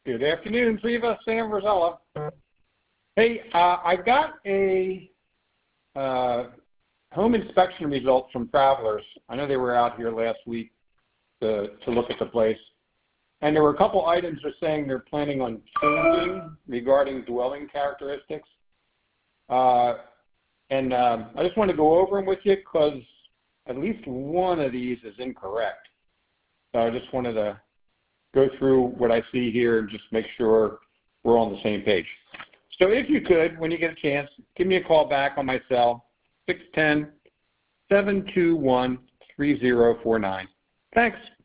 Good afternoon, Viva. Sam Rosella. Hey, I've got a home inspection results from Travelers. I know they were out here last week to look at the place. And there were a couple items they're saying they're planning on changing regarding dwelling characteristics. I just want to go over them with you because at least one of these is incorrect. So I just wanted to go through what I see here and just make sure we're on the same page. So if you could, when you get a chance, give me a call back on my cell, 610-721-3049. Thanks.